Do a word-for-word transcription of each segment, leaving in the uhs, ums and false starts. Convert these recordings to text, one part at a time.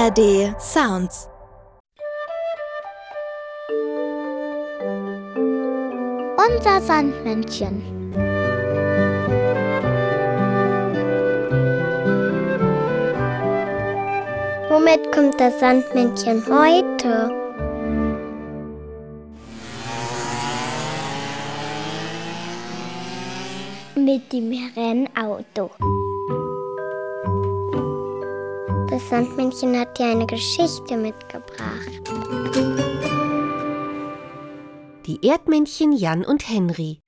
A R D Sounds. Unser Sandmännchen. Womit kommt das Sandmännchen heute? Mit dem Rennauto. Das Sandmännchen hat dir eine Geschichte mitgebracht. Die Erdmännchen Jan und Henry.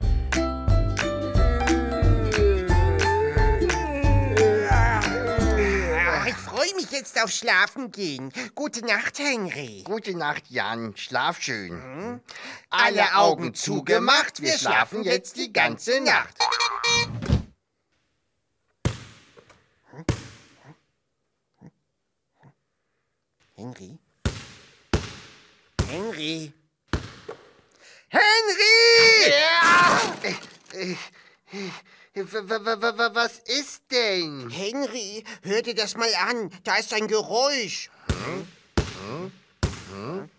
Ich freue mich jetzt auf Schlafen gehen. Gute Nacht, Henry. Gute Nacht, Jan. Schlaf schön. Mhm. Alle Augen zugemacht. Wir schlafen jetzt die ganze Nacht. Henry? Henry? Henry! Ja! Was ist denn? Henry, hör dir das mal an. Da ist ein Geräusch. Hm? Hm?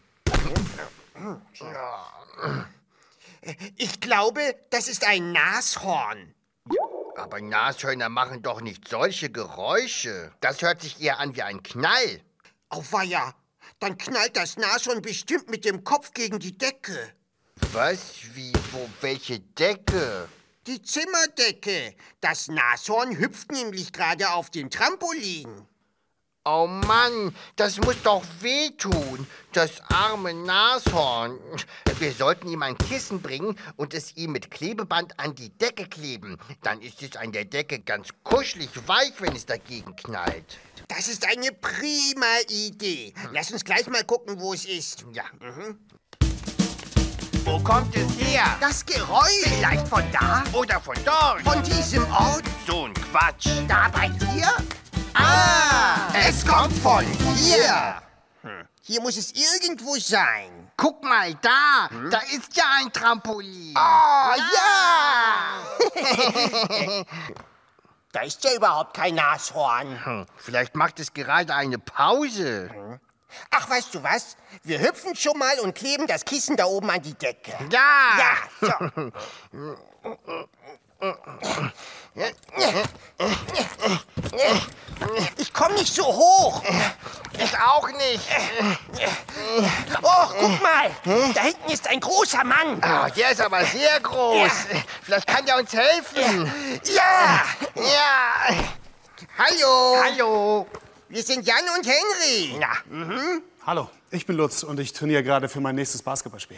Hm? Ich glaube, das ist ein Nashorn. Aber Nashörner machen doch nicht solche Geräusche. Das hört sich eher an wie ein Knall. Auweia, dann knallt das Nashorn bestimmt mit dem Kopf gegen die Decke. Was? Wie? Wo? Welche Decke? Die Zimmerdecke. Das Nashorn hüpft nämlich gerade auf dem Trampolin. Oh Mann, das muss doch wehtun, das arme Nashorn. Wir sollten ihm ein Kissen bringen und es ihm mit Klebeband an die Decke kleben. Dann ist es an der Decke ganz kuschelig weich, wenn es dagegen knallt. Das ist eine prima Idee. Lass uns gleich mal gucken, wo es ist. Ja. Mhm. Wo kommt es her? Das Geräusch. Vielleicht von da oder von dort. Von diesem Ort. So ein Quatsch. Da bei dir? Ah, es kommt von hier. Hm. Hier muss es irgendwo sein. Guck mal da, hm? Da ist ja ein Trampolin. Oh, ja! ja. Da ist ja überhaupt kein Nashorn. Hm. Vielleicht macht es gerade eine Pause. Hm. Ach, weißt du was? Wir hüpfen schon mal und kleben das Kissen da oben an die Decke. Ja! Ja, so. Ich komme nicht so hoch. Ich auch nicht. Oh, guck mal. Da hinten ist ein großer Mann. Oh, der ist aber sehr groß. Ja. Vielleicht kann der uns helfen. Ja. Ja. Hallo. Hallo. Wir sind Jan und Henry. Ja. Mhm. Hallo, ich bin Lutz und ich trainiere gerade für mein nächstes Basketballspiel.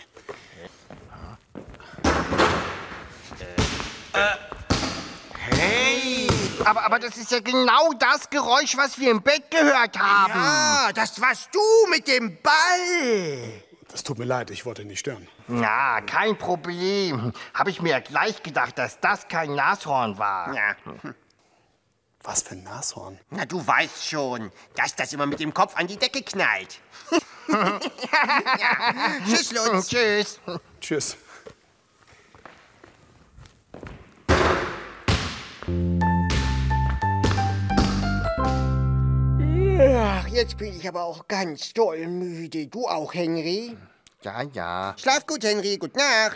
Hey! Aber, aber das ist ja genau das Geräusch, was wir im Bett gehört haben. Ja, das warst du mit dem Ball. Das tut mir leid, ich wollte nicht stören. Na, kein Problem. Habe ich mir ja gleich gedacht, dass das kein Nashorn war. Ja. Was für ein Nashorn? Na, du weißt schon, dass das immer mit dem Kopf an die Decke knallt. ja. Tschüss, Lutz. Tschüss. Tschüss. Ach, jetzt bin ich aber auch ganz doll müde. Du auch, Henry? Ja, ja. Schlaf gut, Henry. Gute Nacht.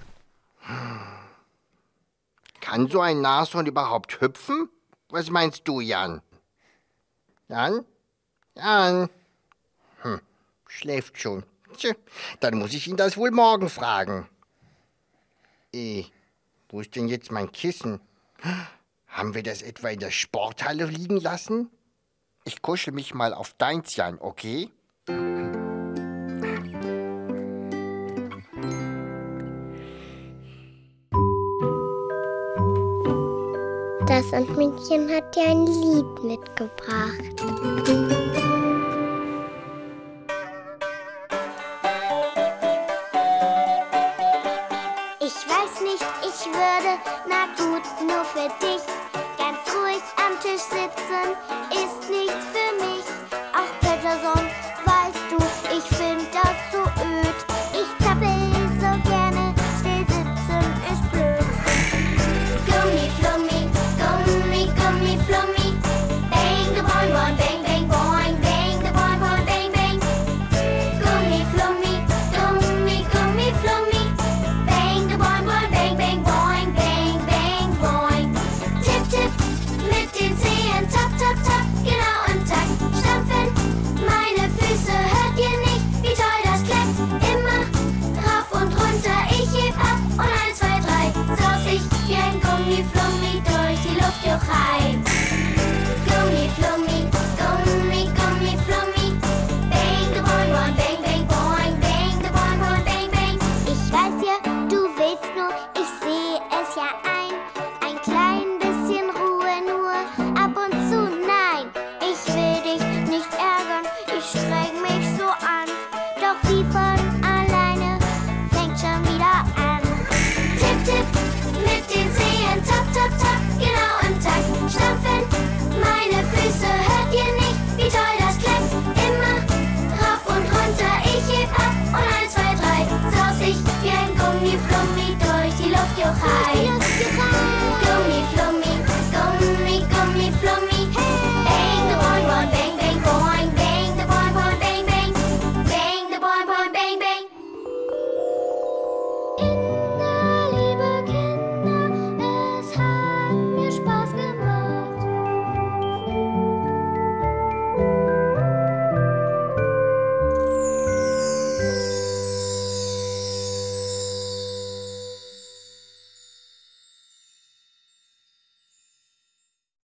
Kann so ein Nashorn überhaupt hüpfen? Was meinst du, Jan? Jan? Jan? Hm, schläft schon. Tja, dann muss ich ihn das wohl morgen fragen. Eh, wo ist denn jetzt mein Kissen? Haben wir das etwa in der Sporthalle liegen lassen? Ich kuschel mich mal auf deins, Jan, okay? Das Sandmännchen hat dir ein Lied mitgebracht. Ich weiß nicht, ich würde, na gut, nur für dich, ganz ruhig am Tisch sitzen, ist nichts für mich. Ach, Peterson, weißt du, ich find das so öd. Ich zappel so gerne, still sitzen ist blöd. Gummi, Flummi, Gummi, Gummi, Flummi, bang the boing, boing, bang, bang, boing, bang the boing, Luft, Juchai.